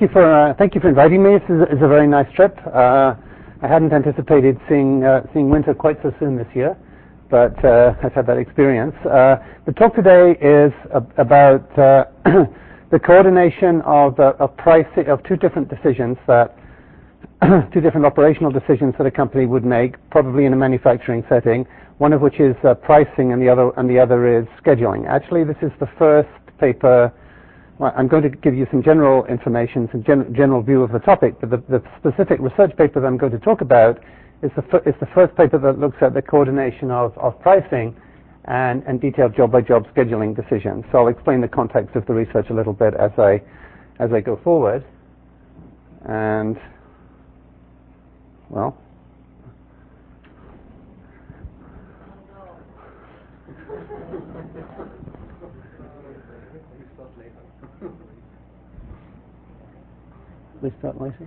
thank you for inviting me. It's a very nice trip. I hadn't anticipated seeing winter quite so soon this year, but I've had that experience. The talk today is about the coordination of pricing of two different decisions that two different operational decisions that a company would make, probably in a manufacturing setting. One of which is pricing, and the other is scheduling. Actually, this is the first paper. Well, I'm going to give you some general information, some general view of the topic, but the specific research paper that I'm going to talk about is the first paper that looks at the coordination of pricing and detailed job-by-job scheduling decisions. So I'll explain the context of the research a little bit as I go forward. And, well, we start later.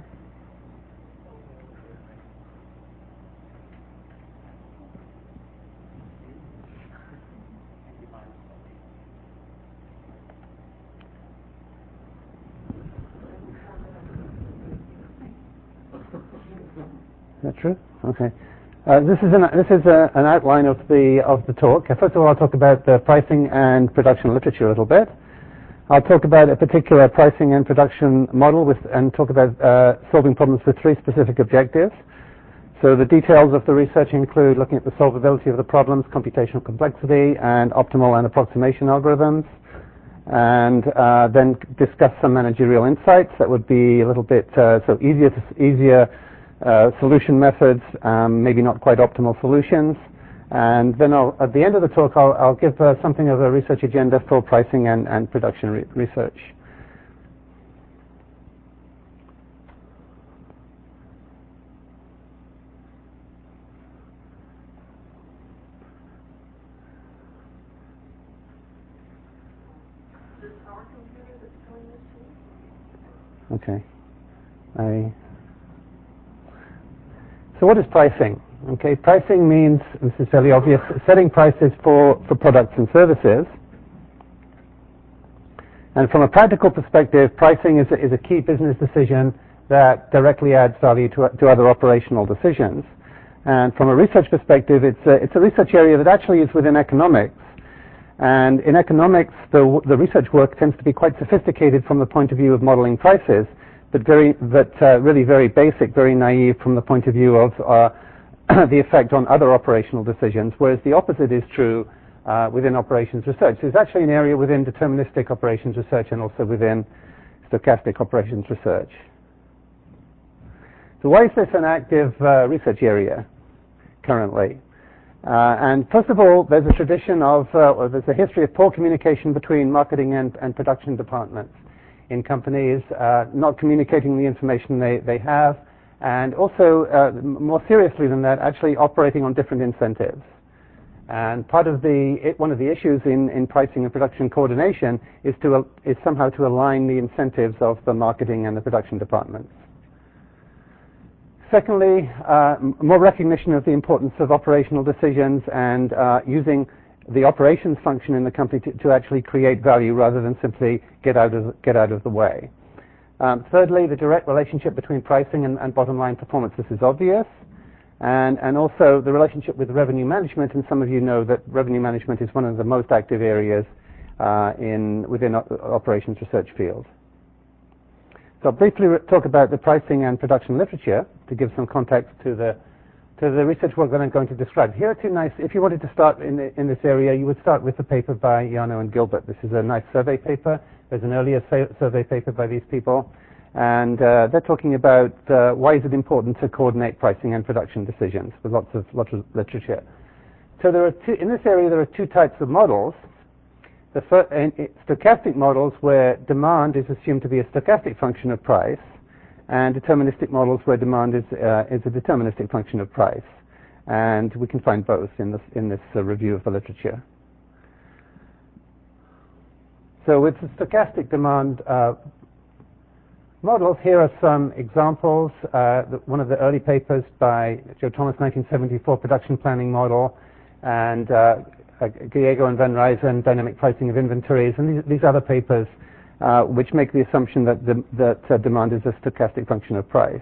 Is that true? Okay. This is an outline of the talk. First of all, I'll talk about the pricing and production literature a little bit. I'll talk about a particular pricing and production model and talk about solving problems with three specific objectives. So the details of the research include looking at the solvability of the problems, computational complexity, and optimal and approximation algorithms. And then discuss some managerial insights that would be a little bit easier solution methods, maybe not quite optimal solutions. And then at the end of the talk, I'll give something of a research agenda for pricing and production research. Okay. So what is pricing? Okay, pricing means, this is fairly obvious, setting prices for products and services. And from a practical perspective, pricing is a key business decision that directly adds value to other operational decisions. And from a research perspective, it's a research area that actually is within economics. And in economics, the research work tends to be quite sophisticated from the point of view of modeling prices, but really very basic, very naive from the point of view of the effect on other operational decisions, whereas the opposite is true within operations research. There's actually an area within deterministic operations research and also within stochastic operations research. So why is this an active research area currently? And first of all, there's a tradition there's a history of poor communication between marketing and production departments in companies, not communicating the information they have, and also, more seriously than that, actually operating on different incentives. And one of the issues in pricing and production coordination is somehow to align the incentives of the marketing and the production departments. Secondly, more recognition of the importance of operational decisions and using the operations function in the company to actually create value rather than simply get out of the way. Thirdly, the direct relationship between pricing and bottom line performance. This is obvious. And also the relationship with revenue management, and some of you know that revenue management is one of the most active areas within operations research field. So I'll briefly talk about the pricing and production literature to give some context to the research work that I'm going to describe. Here are two nice, if you wanted to start in this area, you would start with the paper by Yano and Gilbert. This is a nice survey paper. There's an earlier survey paper by these people, and they're talking about why is it important to coordinate pricing and production decisions with lots of literature. So in this area there are two types of models. The first, stochastic models where demand is assumed to be a stochastic function of price, and deterministic models where demand is a deterministic function of price. And we can find both in this review of the literature. So with the stochastic demand models, here are some examples. One of the early papers by Joe Thomas, 1974, production planning model, and Gallego and Van Ryzen, dynamic pricing of inventories, and these other papers which make the assumption that demand is a stochastic function of price.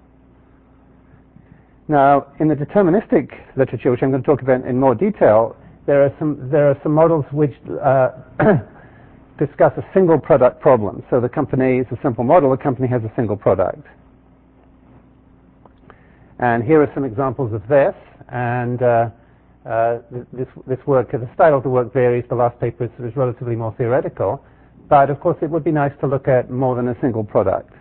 Now, in the deterministic literature, which I'm going to talk about in more detail, there are some models which discuss a single product problem. So the company is a simple model. The company has a single product. And here are some examples of this. And this work, the style of the work varies. The last paper is relatively more theoretical. But of course, it would be nice to look at more than a single product.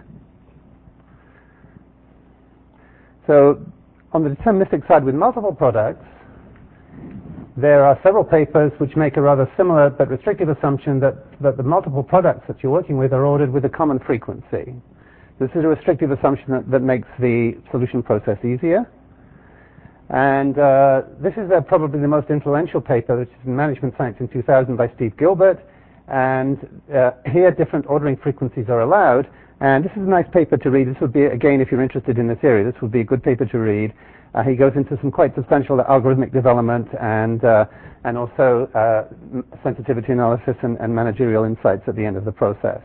So on the deterministic side with multiple products, there are several papers which make a rather similar but restrictive assumption that the multiple products that you're working with are ordered with a common frequency. This is a restrictive assumption that makes the solution process easier. And this is probably the most influential paper, which is in Management Science in 2000 by Steve Gilbert. And here different ordering frequencies are allowed. And this is a nice paper to read. This would be, again, if you're interested in this area, this would be a good paper to read. He goes into some quite substantial algorithmic development and also sensitivity analysis and managerial insights at the end of the process.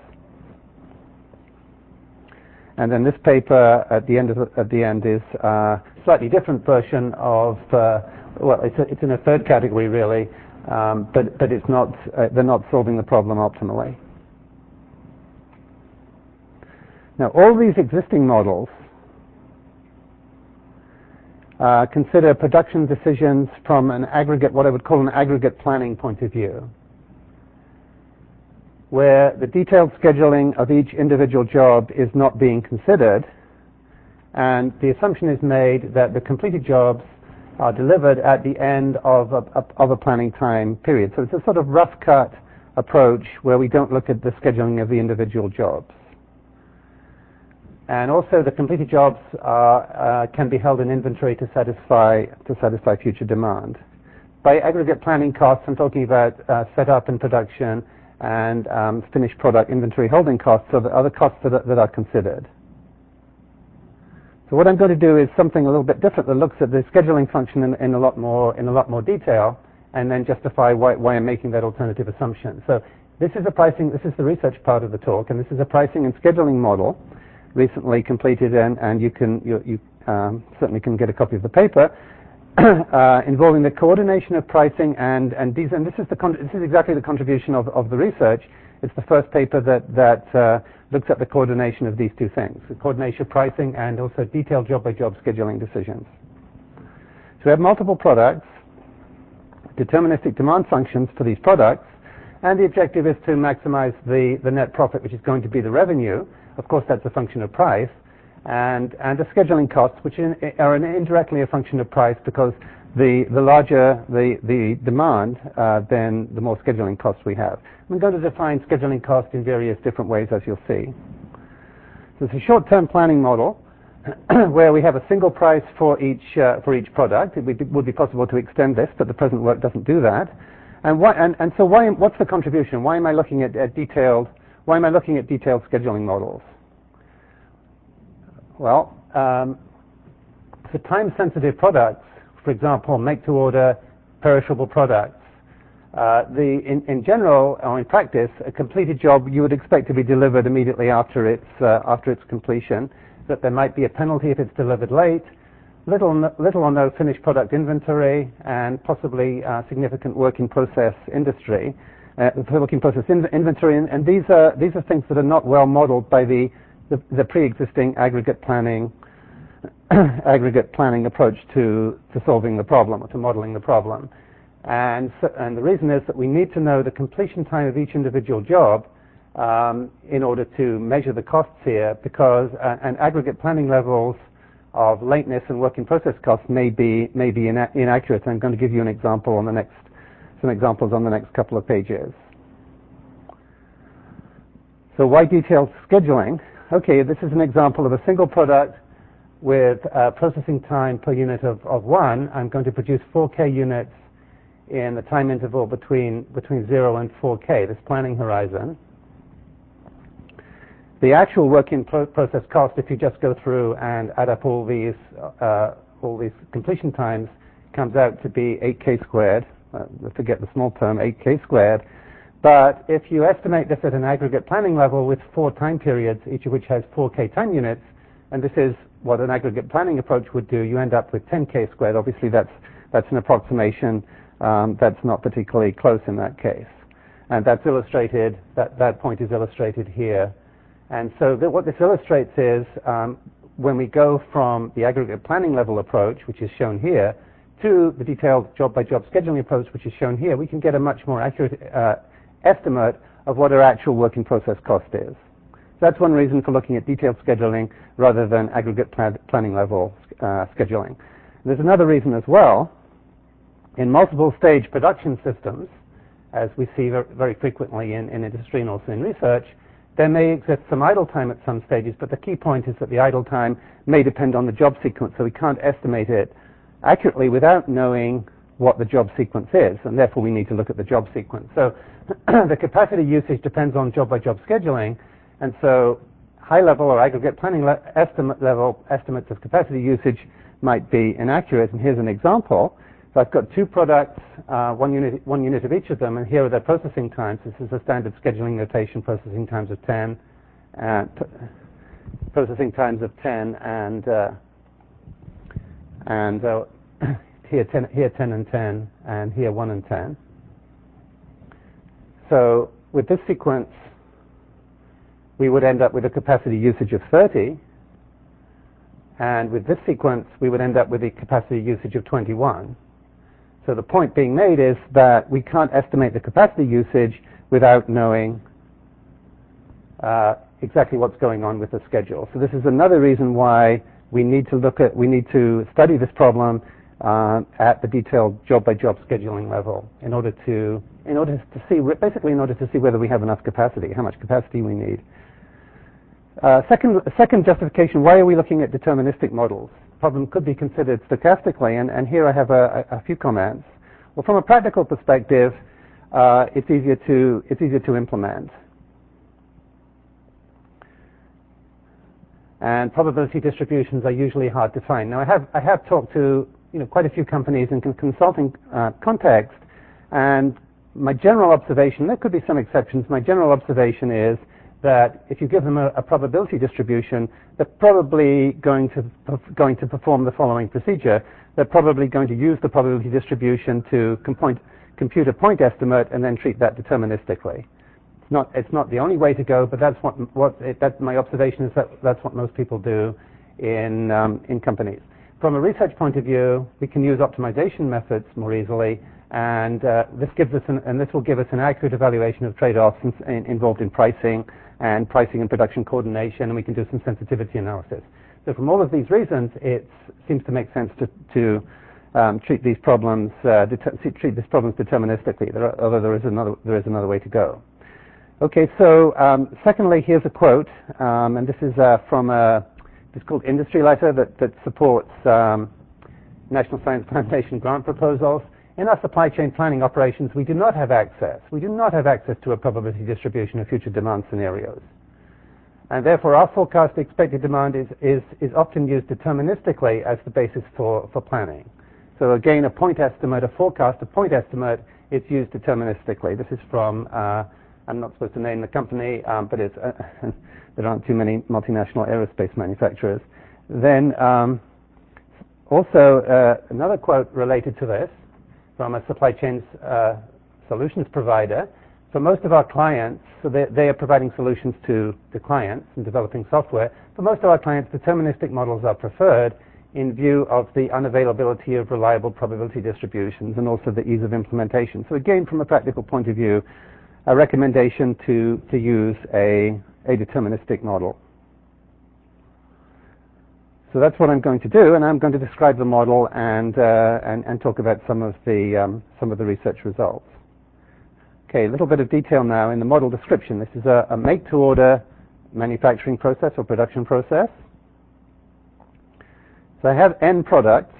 And then this paper at the end is a slightly different version of well, it's in a third category really, but it's not they're not solving the problem optimally. Now, all these existing models consider production decisions from an aggregate, what I would call an aggregate planning point of view, where the detailed scheduling of each individual job is not being considered, and the assumption is made that the completed jobs are delivered at the end of a planning time period. So it's a sort of rough cut approach where we don't look at the scheduling of the individual jobs. And also the completed jobs can be held in inventory to satisfy future demand. By aggregate planning costs, I'm talking about setup and production and finished product inventory holding costs, so the other costs that are considered. So what I'm going to do is something a little bit different that looks at the scheduling function in a lot more detail, and then justify why I'm making that alternative assumption. So this is the research part of the talk, and this is a pricing and scheduling model recently completed, and you certainly can get a copy of the paper involving the coordination of pricing and this is exactly the contribution of the research. It's the first paper that looks at the coordination of these two things: the coordination of pricing and also detailed job-by-job scheduling decisions. So we have multiple products, deterministic demand functions for these products, and the objective is to maximize the net profit, which is going to be the revenue. Of course, that's a function of price, and the scheduling costs, which are indirectly a function of price, because the larger the demand, then the more scheduling costs we have. I'm going to define scheduling costs in various different ways, as you'll see. So it's a short-term planning model where we have a single price for each product. It would be possible to extend this, but the present work doesn't do that. And so what's the contribution? Why am I looking at detailed scheduling models? Well, for time-sensitive products, for example, make-to-order, perishable products, in general, or in practice, a completed job you would expect to be delivered immediately after its completion. That there might be a penalty if it's delivered late. Little or no finished product inventory, and possibly significant work in process inventory, and these are things that are not well modeled by the pre-existing aggregate planning approach to solving the problem, or to modeling the problem. And the reason is that we need to know the completion time of each individual job in order to measure the costs here, because and aggregate planning levels of lateness and work in process costs may be inaccurate. I'm going to give you some examples on the next couple of pages. So why detailed scheduling? Okay, this is an example of a single product with processing time per unit of 1. I'm going to produce 4K units in the time interval between 0 and 4K, this planning horizon. The actual work in process cost, if you just go through and add up all these completion times, comes out to be 8K squared. Forget the small term, 8K squared. But if you estimate this at an aggregate planning level with 4 time periods, each of which has 4k time units, and this is what an aggregate planning approach would do, you end up with 10k squared. Obviously, that's an approximation. That's not particularly close in that case. And that's illustrated, that point is illustrated here. And so what this illustrates is when we go from the aggregate planning level approach, which is shown here, to the detailed job-by-job scheduling approach, which is shown here, we can get a much more accurate estimate of what our actual working process cost is. So that's one reason for looking at detailed scheduling rather than aggregate planning level scheduling. There's another reason as well. In multiple stage production systems, as we see very frequently in industry and also in research, there may exist some idle time at some stages, but the key point is that the idle time may depend on the job sequence, so we can't estimate it accurately without knowing what the job sequence is, and therefore we need to look at the job sequence. So the capacity usage depends on job-by-job scheduling, and so high-level or aggregate planning estimates of capacity usage might be inaccurate, and here's an example. So I've got 2 products, one unit of each of them, and here are their processing times. This is a standard scheduling notation, processing times of 10, and here 10 and 10, and here 1 and 10. So with this sequence, we would end up with a capacity usage of 30, and with this sequence, we would end up with a capacity usage of 21. So the point being made is that we can't estimate the capacity usage without knowing exactly what's going on with the schedule. So this is another reason why we need to study this problem at the detailed job-by-job scheduling level in order to see whether we have enough capacity, how much capacity we need. Second justification: why are we looking at deterministic models? The problem could be considered stochastically, and here I have a few comments. Well, from a practical perspective, it's easier to implement. And probability distributions are usually hard to find. Now, I have talked to quite a few companies in consulting context, and my general observation, there could be some exceptions, my general observation is that if you give them a probability distribution, they're probably going to perform the following procedure. They're probably going to use the probability distribution to compute a point estimate and then treat that deterministically. It's not the only way to go, but that's my observation is that's what most people do in companies. From a research point of view, we can use optimization methods more easily, and this will give us an accurate evaluation of trade-offs involved in pricing and production coordination, and we can do some sensitivity analysis. So from all of these reasons, it seems to make sense to treat these problems deterministically. Although there is another way to go. Okay, so secondly, here's a quote, and this is from it's called Industry Letter that supports National Science Foundation grant proposals. In our supply chain planning operations, we do not have access. We do not have access to a probability distribution of future demand scenarios. And therefore, our forecast expected demand is often used deterministically as the basis for planning. So again, a point estimate, a forecast, a point estimate, it's used deterministically. This is from, I'm not supposed to name the company, but it's, there aren't too many multinational aerospace manufacturers. Then also another quote related to this, from a supply chain solutions provider. For most of our clients, so they are providing solutions to the clients and developing software. For most of our clients, deterministic models are preferred in view of the unavailability of reliable probability distributions and also the ease of implementation. So again, from a practical point of view, a recommendation to use a deterministic model. So that's what I'm going to do, and I'm going to describe the model and talk about some of the research results. Okay, a little bit of detail now in the model description. This is a make-to-order manufacturing process or production process. So I have n products,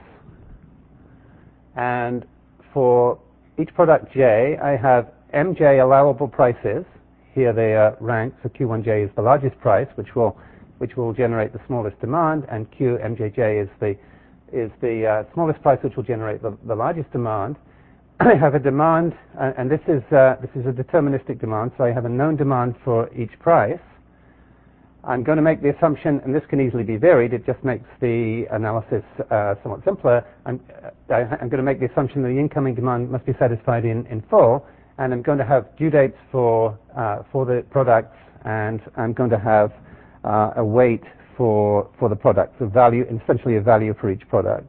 and for each product J, I have mj allowable prices. Here they are ranked, so Q1J is the largest price, which will generate the smallest demand, and QMJJ is the smallest price, which will generate the largest demand. I have a demand, and this is a deterministic demand, so I have a known demand for each price. I'm going to make the assumption, and this can easily be varied, it just makes the analysis somewhat simpler. I'm going to make the assumption that the incoming demand must be satisfied in full, and I'm going to have due dates for the products, and I'm going to have a weight for the products, a value, essentially a value for each product.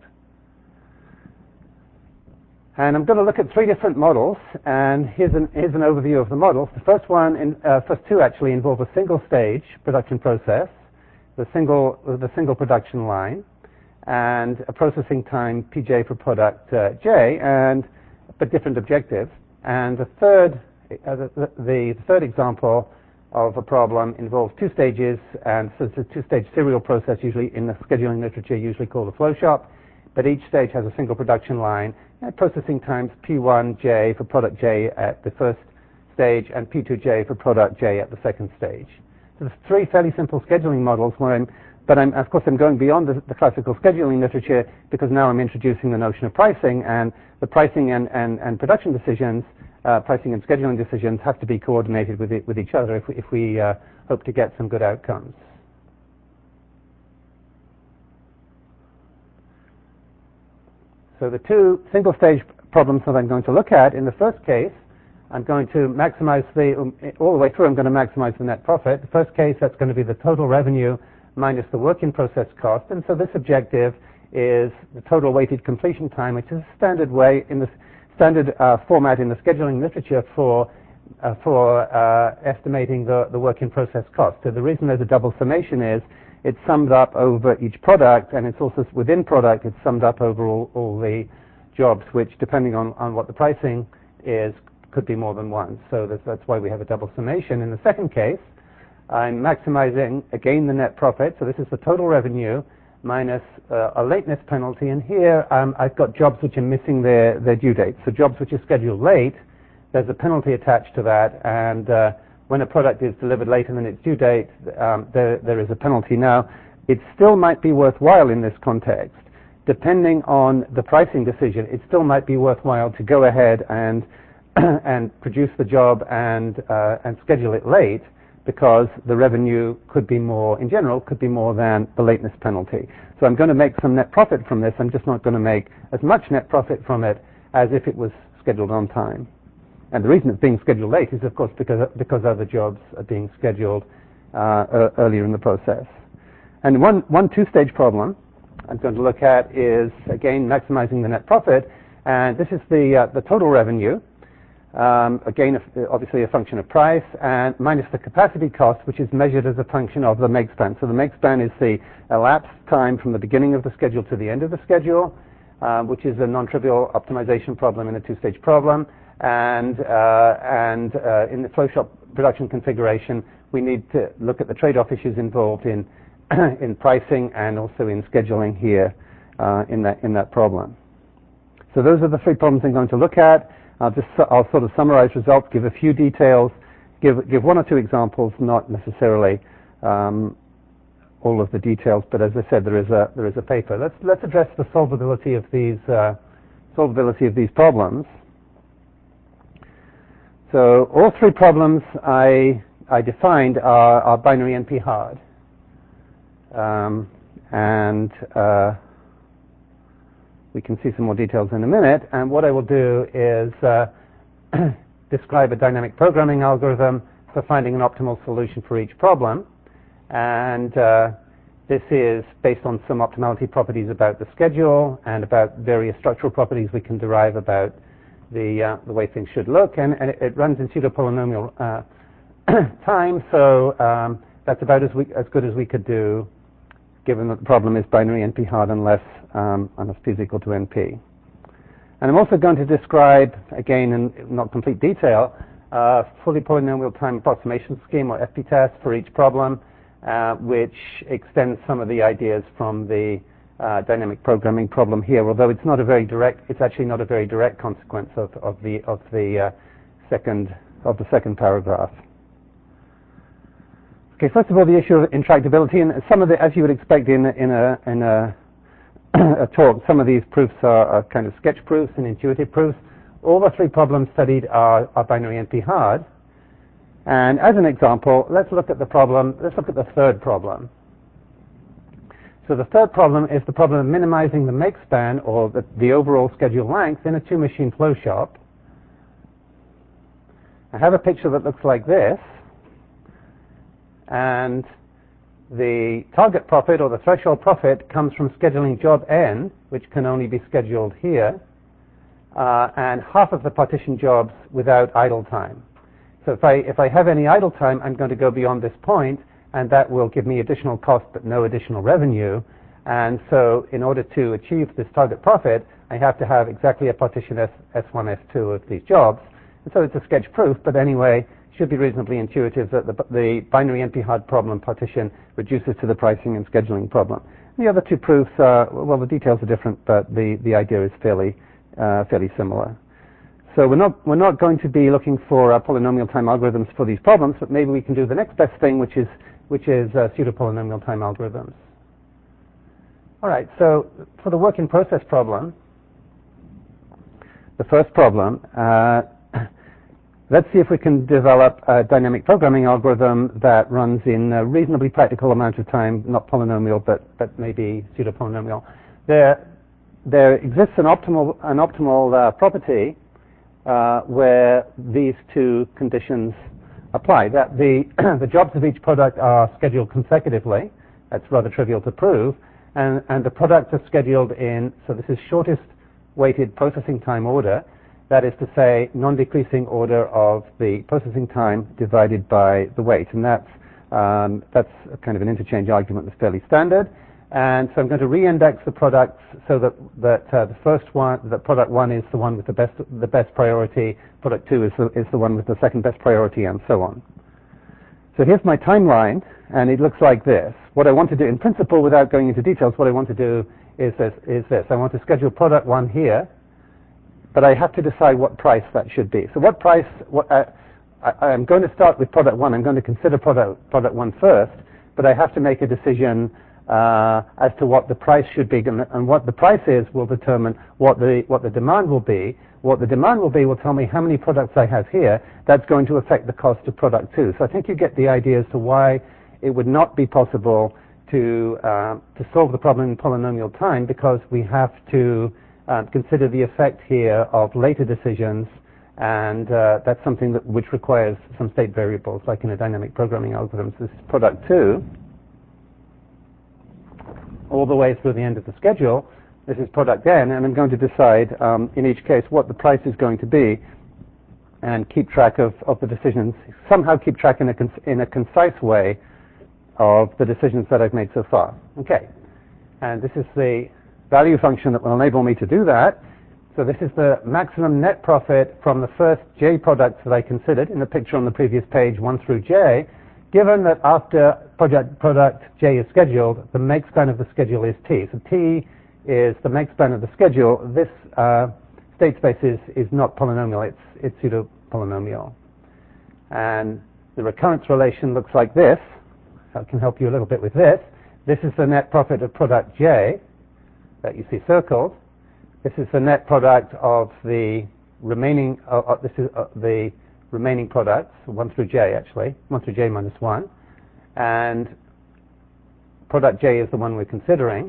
And I'm going to look at three different models, and here's an overview of the models. The first two actually involve a single stage production process, the single production line, and a processing time PJ for product J, but different objectives. And the third example of a problem involves two stages, and so it's a two-stage serial process, usually in the scheduling literature, usually called a flow shop. But each stage has a single production line, and processing times P1J for product J at the first stage, and P2J for product J at the second stage. So there's three fairly simple scheduling models, but of course I'm going beyond the classical scheduling literature, because now I'm introducing the notion of pricing, and the pricing and production decisions, pricing and scheduling decisions have to be coordinated with each other if we hope to get some good outcomes. So the two single-stage problems that I'm going to look at, in the first case, I'm going to maximize all the way through, I'm going to maximize the net profit. The first case, that's going to be the total revenue minus the work-in-process cost. And so this objective is the total weighted completion time, which is a standard way in the standard format in the scheduling literature for estimating the work-in-process cost. So the reason there's a double summation is it's summed up over each product, and it's also within product, it's summed up over all the jobs, which, depending on what the pricing is, could be more than one. So that's why we have a double summation. In the second case, I'm maximizing, again, the net profit. So this is the total revenue minus a lateness penalty. And here, I've got jobs which are missing their due dates. So jobs which are scheduled late, there's a penalty attached to that, and when a product is delivered later than its due date, there is a penalty. Now, it still might be worthwhile in this context. Depending on the pricing decision, it still might be worthwhile to go ahead and produce the job and schedule it late, because the revenue could be more, in general, could be more than the lateness penalty. So I'm going to make some net profit from this. I'm just not going to make as much net profit from it as if it was scheduled on time. And the reason it's being scheduled late is, of course, because other jobs are being scheduled earlier in the process. And one two-stage problem I'm going to look at is, again, maximizing the net profit. And this is the total revenue, again, obviously a function of price, and minus the capacity cost, which is measured as a function of the make span. So the make span is the elapsed time from the beginning of the schedule to the end of the schedule, which is a non-trivial optimization problem in a two-stage problem. And in the flow shop production configuration, we need to look at the trade-off issues involved in pricing and also in scheduling here in that problem. So those are the three problems I'm going to look at. I'll sort of summarize results, give a few details, give one or two examples, not necessarily all of the details. But as I said, there is a paper. Let's address the solvability of these problems. So all three problems I defined are binary NP hard. And we can see some more details in a minute. And what I will do is describe a dynamic programming algorithm for finding an optimal solution for each problem. And this is based on some optimality properties about the schedule and about various structural properties we can derive about the way things should look. And it runs in pseudo-polynomial time, so that's about as good as we could do, given that the problem is binary NP hard unless p is equal to NP. And I'm also going to describe, again in not complete detail, fully polynomial time approximation scheme, or FP-test, for each problem, which extends some of the ideas from the dynamic programming problem here, although it's actually not a very direct consequence of the second paragraph. Okay, first of all, the issue of intractability, and some of the, as you would expect in a talk, some of these proofs are kind of sketch proofs and intuitive proofs. all the three problems studied are binary NP-hard. And as an example, let's look at the third problem. So the third problem is the problem of minimizing the make span, or the overall schedule length, in a two-machine flow shop. I have a picture that looks like this, and the target profit, or the threshold profit, comes from scheduling job N, which can only be scheduled here, and half of the partition jobs without idle time. So if I have any idle time, I'm going to go beyond this point, and that will give me additional cost but no additional revenue. And so in order to achieve this target profit, I have to have exactly a partition S1, S2 of these jobs. And so it's a sketch proof, but anyway, should be reasonably intuitive that the binary NP-hard problem partition reduces to the pricing and scheduling problem. The other two proofs, well, the details are different, but the idea is fairly similar. So we're not going to be looking for polynomial time algorithms for these problems, but maybe we can do the next best thing, which is pseudo-polynomial time algorithms. All right, so for the work in process problem, the first problem, let's see if we can develop a dynamic programming algorithm that runs in a reasonably practical amount of time, not polynomial, but maybe pseudo-polynomial. There exists an optimal property where these two conditions apply, that the jobs of each product are scheduled consecutively. That's rather trivial to prove. And the products are scheduled in, so this is shortest weighted processing time order. That is to say, non-decreasing order of the processing time divided by the weight. And that's kind of an interchange argument that's fairly standard. And so I'm going to re-index the products so that the first one, that product 1 is the one with the best priority, product 2 is the one with the second best priority, and so on. So here's my timeline, and it looks like this. What I want to do, in principle, without going into details, what I want to do is this. I want to schedule product 1 here, but I have to decide what price that should be. So what price, I'm going to start with product 1. I'm going to consider product 1 first, but I have to make a decision as to what the price should be, and what the price is will determine what the demand will be. What the demand will be will tell me how many products I have here. That's going to affect the cost of product 2. So I think you get the idea as to why it would not be possible to solve the problem in polynomial time, because we have to consider the effect here of later decisions, and that's something which requires some state variables, like in a dynamic programming algorithm. So this is product 2. All the way through the end of the schedule. This is product N, and I'm going to decide in each case what the price is going to be, and keep track of the decisions, somehow keep track in a concise way of the decisions that I've made so far. Okay, and this is the value function that will enable me to do that. So this is the maximum net profit from the first J products that I considered in the picture on the previous page, 1 through J. Given that after product J is scheduled, the make span of the schedule is T. So T is the make span of the schedule. This state space is not polynomial, it's pseudo-polynomial. And the recurrence relation looks like this. I can help you a little bit with this. This is the net profit of product J that you see circled. This is the net product of the remaining, this is the remaining products, 1 through J actually, 1 through J minus 1. And product J is the one we're considering.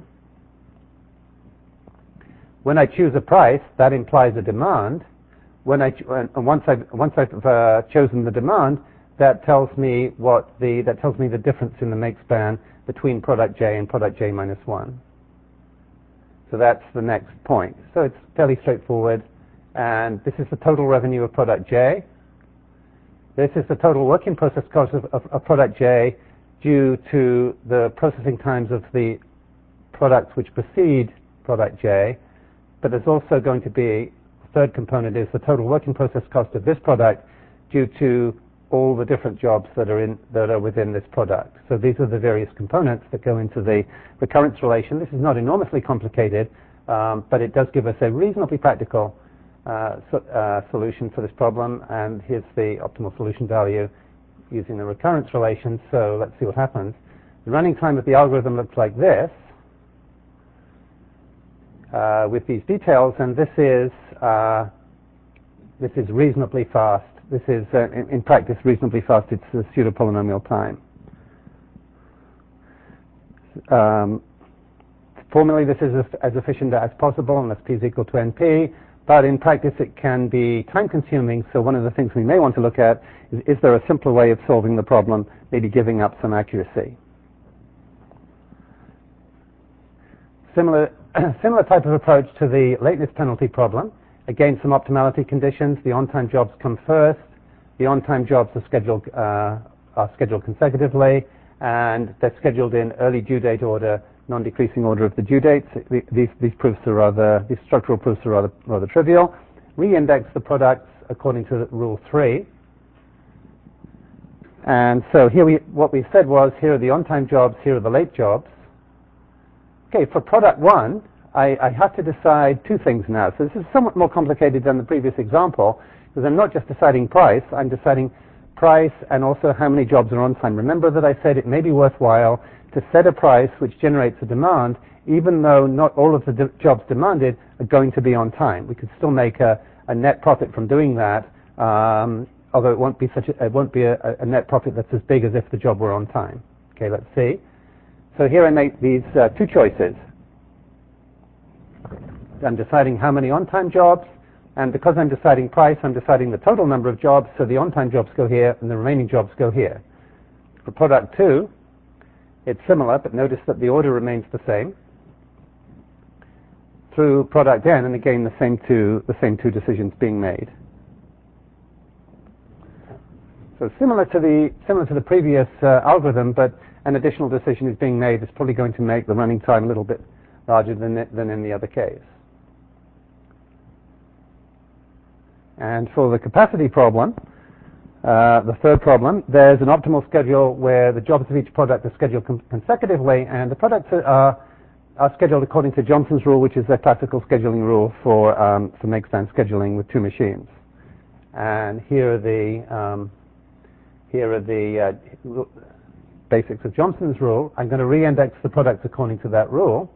When I choose a price, that implies a demand. Once I've chosen the demand, that tells me the difference in the make span between product J and product J minus 1. So that's the next point. So it's fairly straightforward. And this is the total revenue of product J. This is the total work in process cost of product J due to the processing times of the products which precede product J. But there's also going to be a third component, is the total work in process cost of this product due to all the different jobs that are within this product. So these are the various components that go into the recurrence relation. This is not enormously complicated, but it does give us a reasonably practical solution for this problem, and here's the optimal solution value using the recurrence relation. So let's see what happens. The running time of the algorithm looks like this with these details, and this is This is reasonably fast. This is, in practice, reasonably fast. It's a pseudo-polynomial time. Formally, this is as efficient as possible unless p is equal to np, but in practice it can be time-consuming, so one of the things we may want to look at is there a simpler way of solving the problem, maybe giving up some accuracy. Similar type of approach to the lateness penalty problem. Again, some optimality conditions. The on-time jobs come first. The on-time jobs are scheduled consecutively, and they're scheduled in early due date order, non-decreasing order of the due dates. These structural proofs are rather trivial. Re-index the products according to rule 3. And so here what we said was, here are the on-time jobs, here are the late jobs. Okay, for product 1, I have to decide two things now. So this is somewhat more complicated than the previous example, because I'm not just deciding price, I'm deciding price and also how many jobs are on time. Remember that I said it may be worthwhile to set a price which generates a demand, even though not all of the jobs demanded are going to be on time. We could still make a net profit from doing that, although it won't be a net profit that's as big as if the job were on time. Okay, let's see. So here I make these two choices. I'm deciding how many on-time jobs, and because I'm deciding price, I'm deciding the total number of jobs, so the on-time jobs go here and the remaining jobs go here. For product 2, it's similar, but notice that the order remains the same. Through product n, and again the same two decisions being made. So similar to the previous algorithm, but an additional decision is being made. It's probably going to make the running time a little bit larger than in the other case. And for the capacity problem, the third problem, there's an optimal schedule where the jobs of each product are scheduled consecutively, and the products are scheduled according to Johnson's rule, which is a classical scheduling rule for make-span scheduling with two machines. And here are the basics of Johnson's rule. I'm going to re-index the products according to that rule,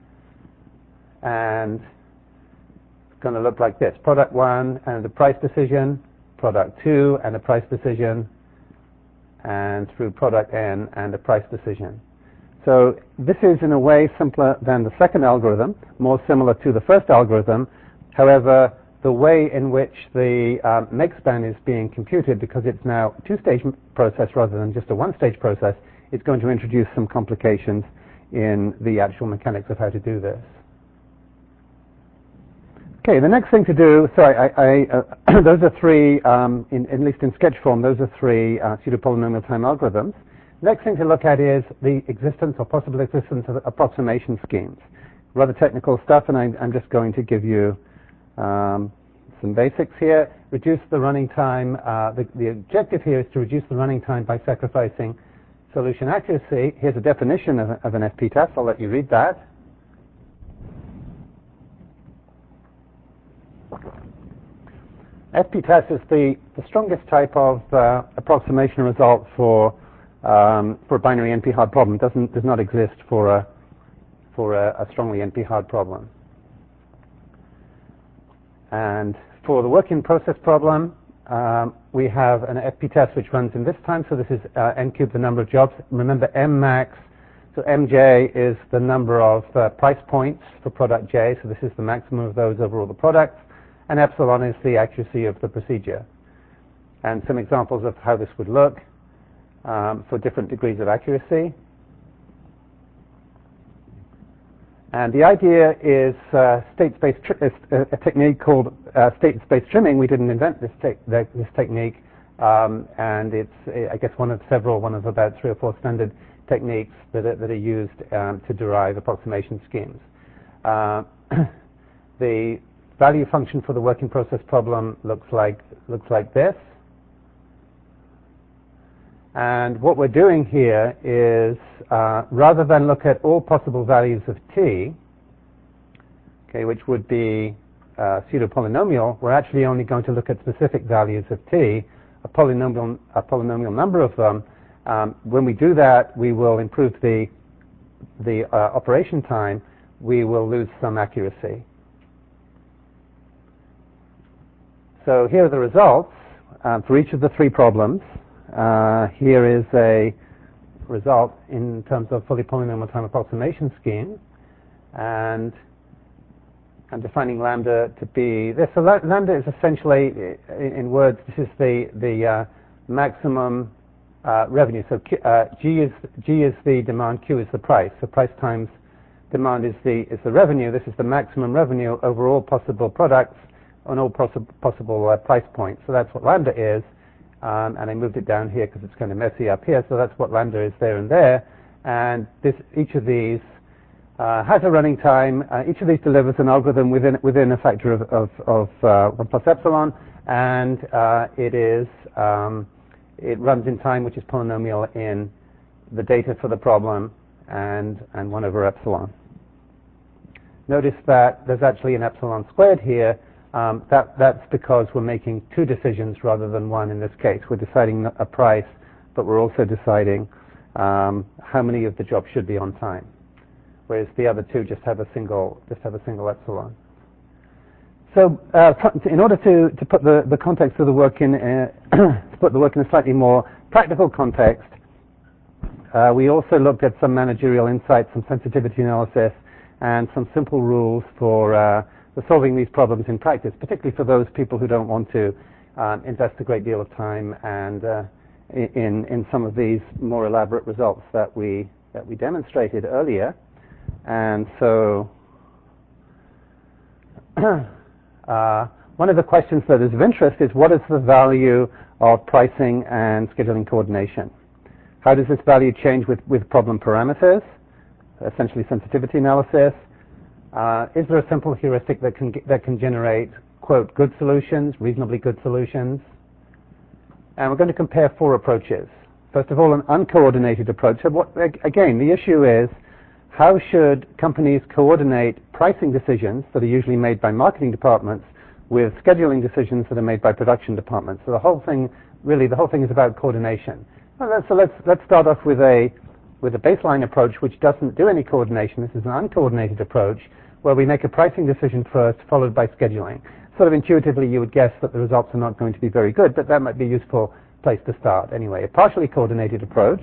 and it's going to look like this. Product 1 and the price decision, product 2 and a price decision, and through product n and a price decision. So this is in a way simpler than the second algorithm, more similar to the first algorithm. However, the way in which the make-span is being computed, because it's now a two-stage process rather than just a one-stage process, is going to introduce some complications in the actual mechanics of how to do this. Okay, the next thing to do, those are three, at least in sketch form, those are three pseudo-polynomial time algorithms. Next thing to look at is the existence or possible existence of approximation schemes. Rather technical stuff, and I'm just going to give you some basics here. Reduce the running time. The objective here is to reduce the running time by sacrificing solution accuracy. Here's a definition of an FP test. I'll let you read that. FP test is the strongest type of approximation result for a binary NP-hard problem. Does not exist for a strongly NP-hard problem. And for the work-in-process problem, we have an FP test which runs in this time. So this is n cubed, the number of jobs. Remember M max. So MJ is the number of price points for product J. So this is the maximum of those over all the products. And epsilon is the accuracy of the procedure. And some examples of how this would look for different degrees of accuracy. And the idea is a technique called state space trimming. We didn't invent this technique, and it's, I guess, one of about 3 or 4 standard techniques that are used to derive approximation schemes. The value function for the working process problem looks like this. And what we're doing here is, rather than look at all possible values of t, okay, which would be pseudo-polynomial, we're actually only going to look at specific values of t, a polynomial number of them. When we do that, we will improve the operation time. We will lose some accuracy. So here are the results for each of the three problems. Here is a result in terms of fully polynomial time approximation scheme, and I'm defining lambda to be this. So lambda is essentially, in words, this is the maximum revenue. So G is the demand, Q is the price. So price times demand is the revenue. This is the maximum revenue over all possible products on all possible price points. So that's what lambda is. And I moved it down here because it's kind of messy up here. So that's what lambda is there and there. And each of these has a running time. Each of these delivers an algorithm within a factor of 1 plus epsilon, and it runs in time, which is polynomial in the data for the problem, and 1 over epsilon. Notice that there's actually an epsilon squared here. That's because we're making two decisions rather than one in this case. We're deciding a price, but we're also deciding how many of the jobs should be on time, whereas the other two just have a single epsilon. So in order to put the context of the work in to put the work in a slightly more practical context, we also looked at some managerial insights, some sensitivity analysis, and some simple rules for solving these problems in practice, particularly for those people who don't want to invest a great deal of time and in some of these more elaborate results that we demonstrated earlier. And so one of the questions that is of interest is, what is the value of pricing and scheduling coordination? How does this value change with problem parameters, essentially sensitivity analysis? Is there a simple heuristic that can generate, quote, good solutions, reasonably good solutions? And we're going to compare 4 approaches. First of all, an uncoordinated approach. So again, the issue is, how should companies coordinate pricing decisions that are usually made by marketing departments with scheduling decisions that are made by production departments? So the whole thing is about coordination. So let's start off with a baseline approach which doesn't do any coordination. This is an uncoordinated approach where we make a pricing decision first, followed by scheduling. Sort of intuitively, you would guess that the results are not going to be very good, but that might be a useful place to start. Anyway, a partially coordinated approach.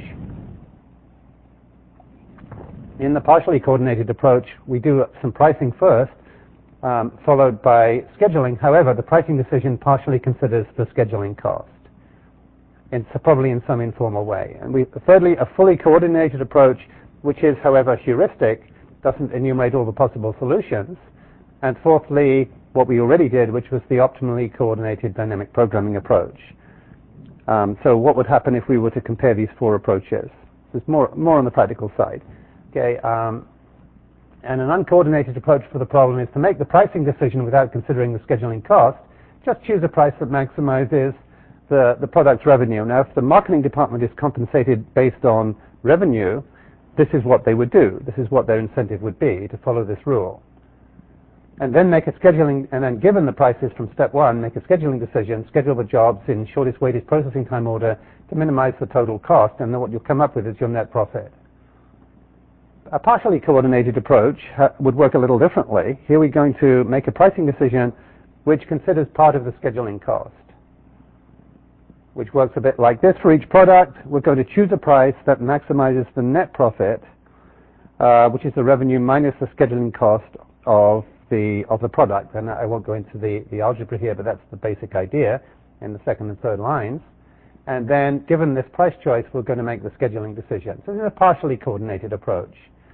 In the partially coordinated approach, we do some pricing first, followed by scheduling. However, the pricing decision partially considers the scheduling cost, probably in some informal way. And thirdly, a fully coordinated approach, which is, however, heuristic, doesn't enumerate all the possible solutions. And fourthly, what we already did, which was the optimally coordinated dynamic programming approach. So what would happen if we were to compare these 4 approaches? There's more on the practical side. Okay, and an uncoordinated approach for the problem is to make the pricing decision without considering the scheduling cost. Just choose a price that maximizes the product's revenue. Now, if the marketing department is compensated based on revenue, this is what they would do. This is what their incentive would be, to follow this rule. And then given the prices from step 1, make a scheduling decision, schedule the jobs in shortest weighted processing time order to minimize the total cost, and then what you'll come up with is your net profit. A partially coordinated approach would work a little differently. Here we're going to make a pricing decision which considers part of the scheduling cost, which works a bit like this. For each product, we're going to choose a price that maximizes the net profit, which is the revenue minus the scheduling cost of the product. And I won't go into the algebra here, but that's the basic idea in the second and third lines. And then, given this price choice, we're going to make the scheduling decision. So this is a partially coordinated approach.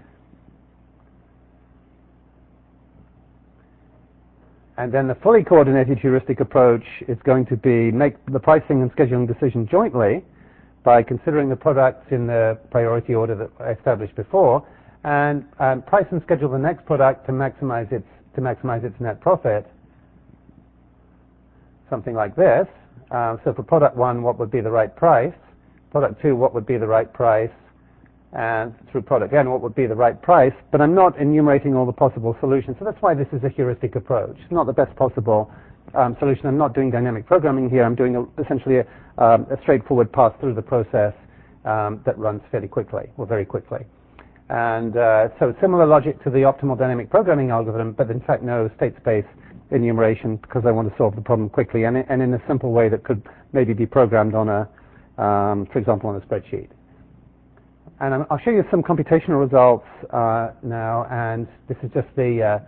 And then the fully coordinated heuristic approach is going to be make the pricing and scheduling decision jointly by considering the products in the priority order that I established before, and price and schedule the next product to maximize its net profit. Something like this. So for product 1, what would be the right price? Product 2, what would be the right price? And through product N, what would be the right price? But I'm not enumerating all the possible solutions. So that's why this is a heuristic approach. It's not the best possible solution. I'm not doing dynamic programming here. I'm doing essentially a straightforward pass through the process that runs fairly quickly, or very quickly. And so similar logic to the optimal dynamic programming algorithm, but in fact no state space enumeration because I want to solve the problem quickly and in a simple way that could maybe be programmed on for example, on a spreadsheet. And I'll show you some computational results now, and this is just the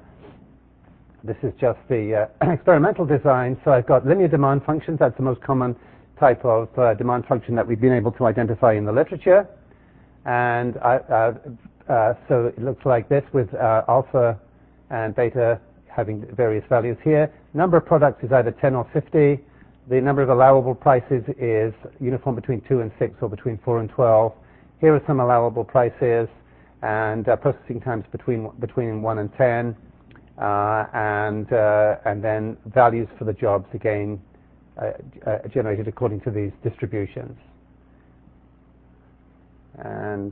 experimental design. So I've got linear demand functions. That's the most common type of demand function that we've been able to identify in the literature. And so it looks like this with alpha and beta having various values here. Number of products is either 10 or 50. The number of allowable prices is uniform between 2 and 6 or between 4 and 12. Here are some allowable prices and processing times between 1 and 10, and then values for the jobs again generated according to these distributions. And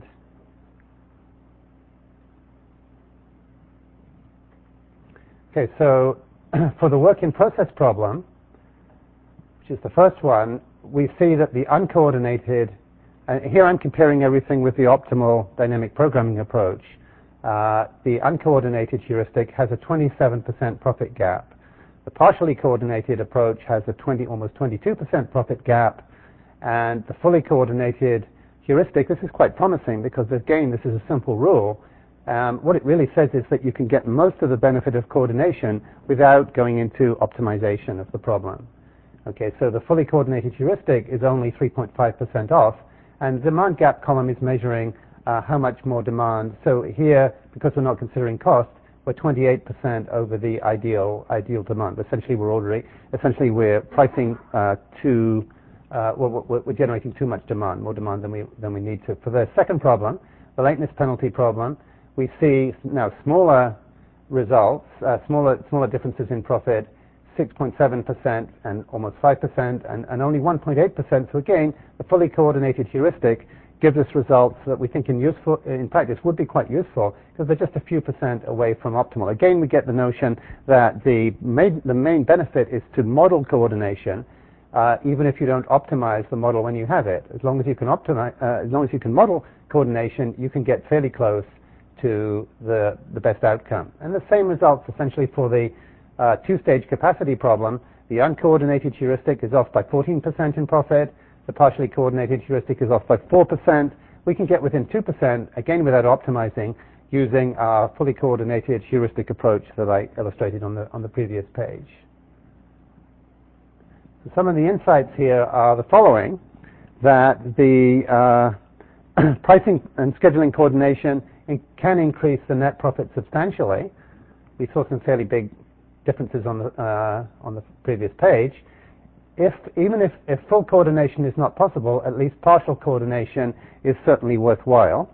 okay, so for the work in process problem, which is the first one, we see that the uncoordinated, and here I'm comparing everything with the optimal dynamic programming approach. The uncoordinated heuristic has a 27% profit gap. The partially coordinated approach has a almost 22% profit gap, and the fully coordinated heuristic, this is quite promising because again, this is a simple rule. What it really says is that you can get most of the benefit of coordination without going into optimization of the problem. Okay, so the fully coordinated heuristic is only 3.5% off, and the demand gap column is measuring how much more demand. So here, because we're not considering cost, we're 28% over the ideal demand. Essentially, we're pricing we're generating too much demand, more demand than we need to. For the second problem, the lateness penalty problem, we see now smaller results, smaller differences in profit, 6.7% and almost 5%, and only 1.8%. So again, the fully coordinated heuristic gives us results that we think in practice would be quite useful because they're just a few percent away from optimal. Again, we get the notion that the main benefit is to model coordination, even if you don't optimize the model when you have it. As long as you can as long as you can model coordination, you can get fairly close to the best outcome. And the same results essentially for the two-stage capacity problem. The uncoordinated heuristic is off by 14% in profit. The partially coordinated heuristic is off by 4%. We can get within 2%, again without optimizing, using our fully coordinated heuristic approach that I illustrated on the previous page. So some of the insights here are the following, that the pricing and scheduling coordination can increase the net profit substantially. We saw some fairly big differences on the previous page. Even if full coordination is not possible, at least partial coordination is certainly worthwhile.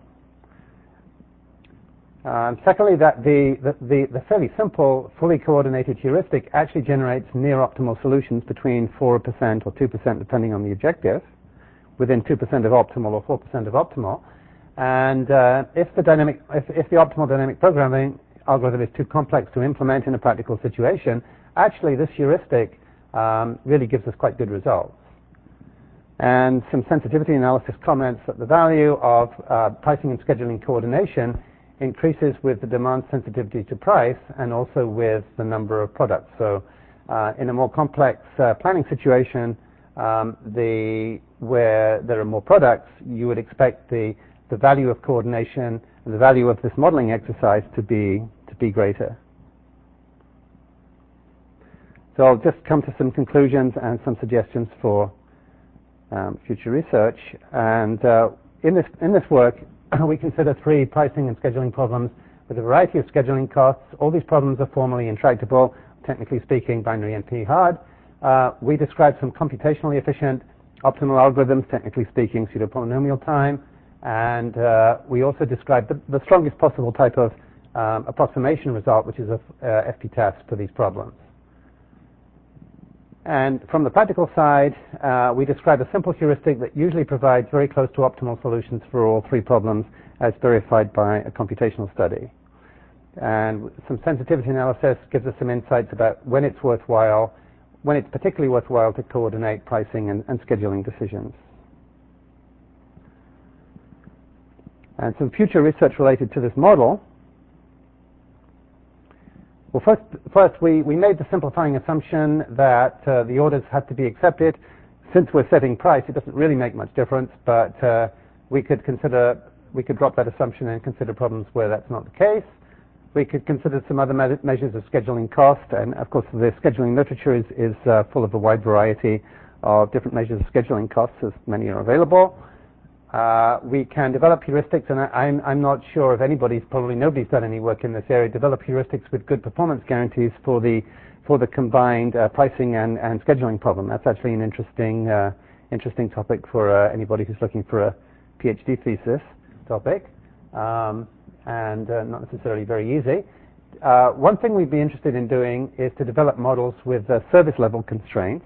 Secondly, that the fairly simple, fully coordinated heuristic actually generates near optimal solutions between 4% or 2%, depending on the objective, within 2% of optimal or 4% of optimal. And if the optimal dynamic programming algorithm is too complex to implement in a practical situation, actually this heuristic really gives us quite good results. And some sensitivity analysis comments that the value of pricing and scheduling coordination increases with the demand sensitivity to price and also with the number of products. So in a more complex planning situation where there are more products, you would expect the value of coordination and the value of this modeling exercise to be greater. So I'll just come to some conclusions and some suggestions for future research. And in this work, we consider 3 pricing and scheduling problems with a variety of scheduling costs. All these problems are formally intractable, technically speaking, binary NP hard. We describe some computationally efficient optimal algorithms, technically speaking, pseudo-polynomial time. And we also describe the strongest possible type of approximation result, which is a FP-task for these problems. And from the practical side, we describe a simple heuristic that usually provides very close to optimal solutions for all 3 problems as verified by a computational study. And some sensitivity analysis gives us some insights about when it's particularly worthwhile to coordinate pricing and scheduling decisions. And some future research related to this model. Well, first we made the simplifying assumption that the orders had to be accepted. Since we're setting price, it doesn't really make much difference, but we could drop that assumption and consider problems where that's not the case. We could consider some other measures of scheduling cost, and of course the scheduling literature is full of a wide variety of different measures of scheduling costs, as many are available. We can develop heuristics, and I'm not sure if probably nobody's done any work in this area, develop heuristics with good performance guarantees for the combined pricing and scheduling problem. That's actually an interesting topic for anybody who's looking for a PhD thesis topic, and not necessarily very easy. One thing we'd be interested in doing is to develop models with service level constraints.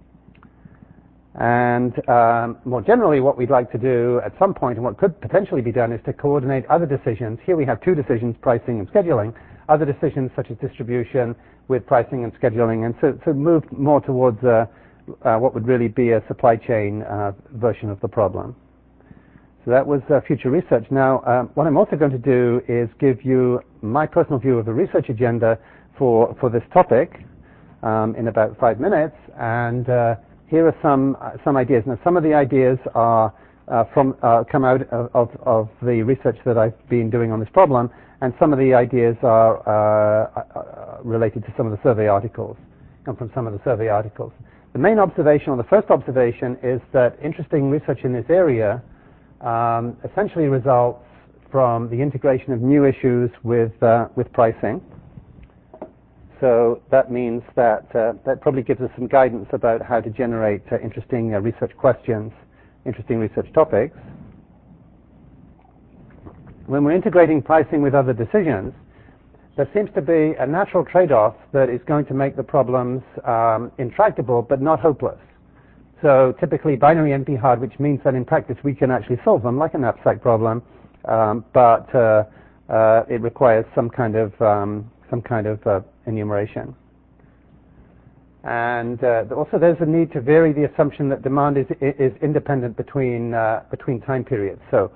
And more generally, what we'd like to do at some point, and what could potentially be done, is to coordinate other decisions. Here we have two decisions, pricing and scheduling. Other decisions such as distribution with pricing and scheduling, and so move more towards what would really be a supply chain version of the problem. So that was future research. Now, what I'm also going to do is give you my personal view of the research agenda for this topic in about 5 minutes, and here are some ideas. Now, some of the ideas are come out of the research that I've been doing on this problem, and some of the ideas are related to some of the survey articles, come from some of the survey articles. The main observation, or the first observation, is that interesting research in this area essentially results from the integration of new issues with pricing. So that means that that probably gives us some guidance about how to generate interesting research questions, interesting research topics. When we're integrating pricing with other decisions, there seems to be a natural trade-off that is going to make the problems intractable but not hopeless. So typically binary NP-hard, which means that in practice we can actually solve them like a knapsack problem, but it requires some kind of enumeration. And also there's a need to vary the assumption that demand is independent between time periods. So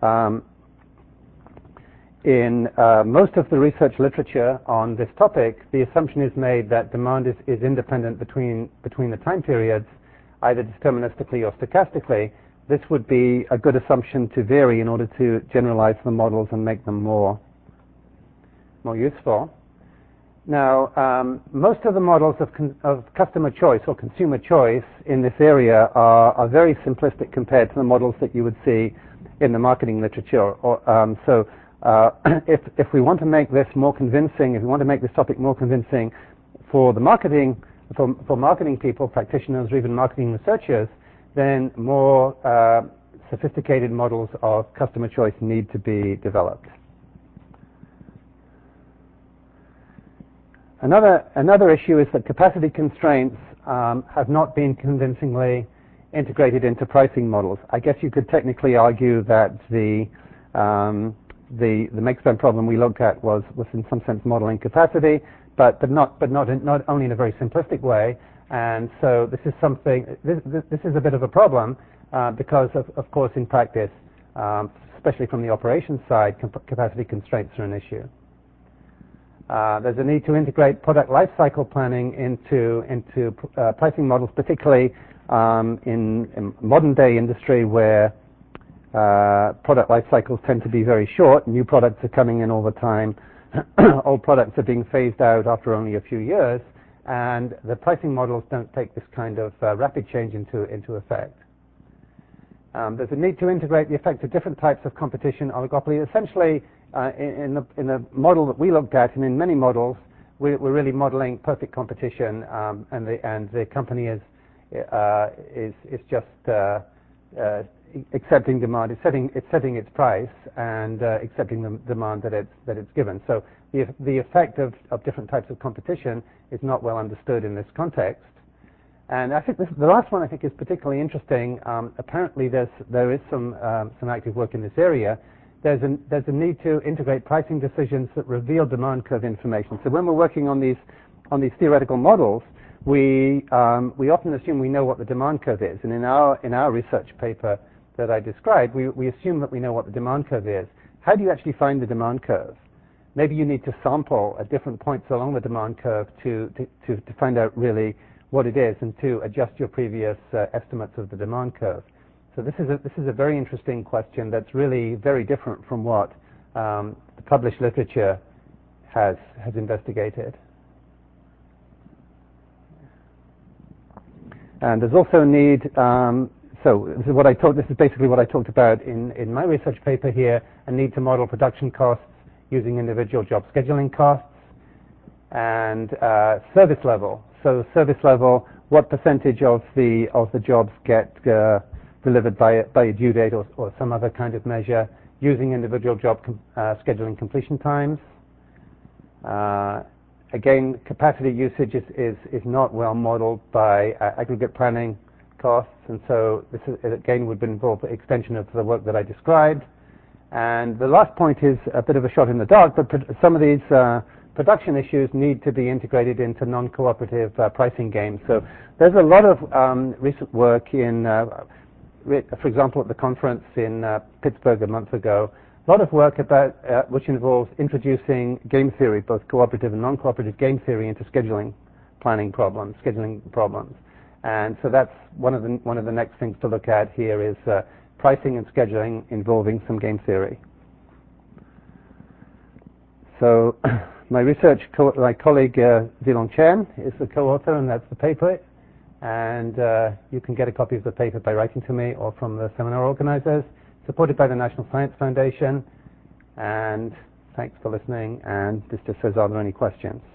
in most of the research literature on this topic, the assumption is made that demand is independent between the time periods, either deterministically or stochastically. This would be a good assumption to vary in order to generalize the models and make them more useful. Now, most of the models of customer choice or consumer choice in this area are very simplistic compared to the models that you would see in the marketing literature. So if we want to make this more convincing, if we want to make this topic more convincing for the marketing people, practitioners, or even marketing researchers, then more sophisticated models of customer choice need to be developed. Another issue is that capacity constraints have not been convincingly integrated into pricing models. I guess you could technically argue that the make-spend problem we looked at was in some sense modeling capacity, but not only in a very simplistic way. And so this is something. This is a bit of a problem because of course in practice, especially from the operations side, capacity constraints are an issue. There's a need to integrate product lifecycle planning into pricing models, particularly in modern day industry where product life cycles tend to be very short. New products are coming in all the time. Old products are being phased out after only a few years, and the pricing models don't take this kind of rapid change into effect. There's a need to integrate the effects of different types of competition oligopoly. Essentially, in the model that we looked at, and in many models, we're really modeling perfect competition, and the company is just accepting demand. It's setting its price and accepting the demand that it's given. So the effect of different types of competition is not well understood in this context. And I think the last one I think is particularly interesting. Apparently there is some active work in this area. There's a need to integrate pricing decisions that reveal demand curve information. So when we're working on these theoretical models, we often assume we know what the demand curve is. And in our research paper that I described, we assume that we know what the demand curve is. How do you actually find the demand curve? maybe you need to sample at different points along the demand curve to find out really what it is and to adjust your previous estimates of the demand curve. So this is a very interesting question that's really very different from what the published literature has investigated. And there's also a need, so this is basically what I talked about in my research paper here, a need to model production costs using individual job scheduling costs and service level. So service level, what percentage of the jobs get delivered by a due date or some other kind of measure using individual job scheduling completion times. Again, capacity usage is not well modeled by aggregate planning costs, and so this is, again would involve the extension of the work that I described. And the last point is a bit of a shot in the dark, but some of these production issues need to be integrated into non-cooperative pricing games. So there's a lot of recent work in, for example, at the conference in Pittsburgh a month ago, a lot of work about which involves introducing game theory, both cooperative and non-cooperative game theory, into scheduling problems. And so that's one of the next things to look at here is pricing and scheduling involving some game theory. So my colleague Zilong Chen is the co-author, and that's the paper. And you can get a copy of the paper by writing to me or from the seminar organizers, supported by the National Science Foundation. And thanks for listening. And this just says, are there any questions?